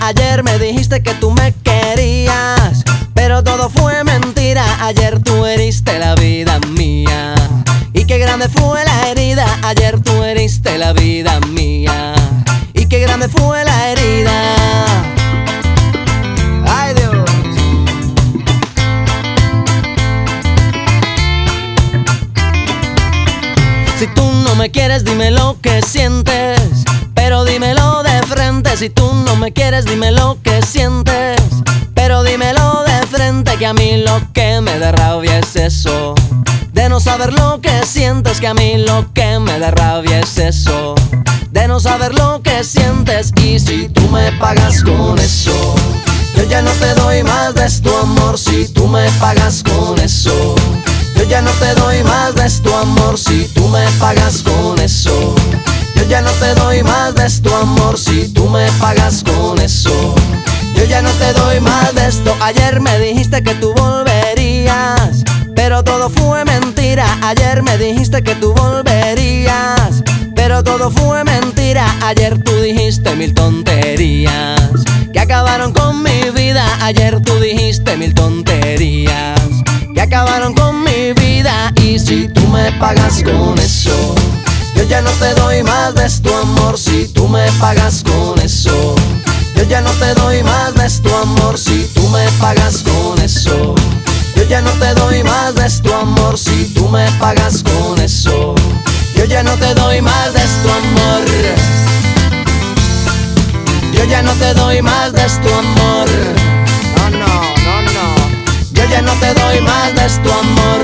Ayer me dijiste que tú me querías, pero todo fue mentira. Ayer tú heriste la vida mía, y qué grande fue la herida. Ayer tú heriste la vida mía, y qué grande fue la herida. Ay, Dios. Si tú no me quieres, dime lo que sientes, pero dímelo de frente. Si tú no me quieres, dime lo que sientes, pero dímelo de frente. Que a mí lo que me da rabia es eso, de no saber lo que sientes. Que a mí lo que me da rabia es eso, de no saber lo que sientes. Y si tú me pagas con eso, yo ya no te doy más de tu amor. Si tú me pagas con eso, yo ya no te doy más de tu amor. Si tú me pagas con eso, yo ya no te doy más de tu amor. Si tú me pagas con eso, yo ya no te doy más de esto. Ayer me dijiste que tú volverías, pero todo fue mentira. Ayer me dijiste que tú volverías, pero todo fue mentira. Ayer tú dijiste mil tonterías que acabaron con mi vida. Ayer tú dijiste mil tonterías que acabaron con mi vida. Y si tú me pagas con eso, yo ya no te doy más de tu amor. Si tú me pagas con eso, yo ya no te doy más de tu amor. Si tú me pagas con eso, yo ya no te doy más de tu amor. Si tú me pagas con eso, yo ya no te doy más de tu amor. Yo ya no te doy más de tu amor. No, no, no, no. Yo ya no te doy más de tu amor.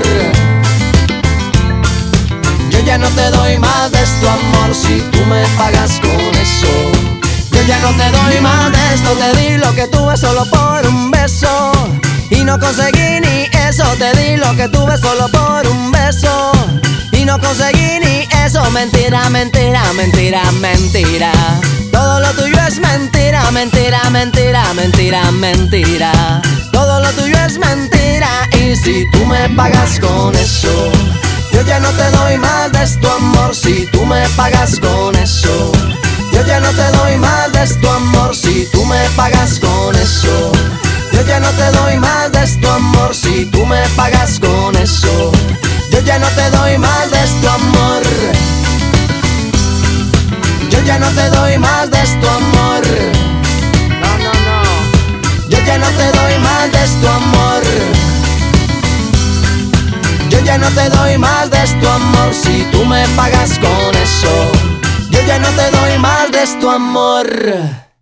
Yo ya no te doy más de tu amor. Si tú me pagas con eso, yo ya no te doy más de esto. Te di lo que tuve solo por un beso, y no conseguí ni eso. Te di lo que tuve solo por un beso, y no conseguí ni eso. Mentira, mentira, mentira, mentira. Todo lo tuyo es mentira, mentira, mentira, mentira, mentira. Todo lo tuyo es mentira. Y si tú me pagas con eso, yo ya no te doy más de tu amor. Si tú me pagas con eso, yo ya no te doy más de tu amor. Si tú me pagas con eso, yo ya no te doy más de tu amor. Si tú me pagas con eso, yo ya no te doy más de tu amor. Yo ya no te doy más de tu amor. No, no, no. Yo ya no te doy más de tu amor. Yo ya no te doy más de tu amor. Si tú me pagas con eso, yo ya no te doy más de tu amor.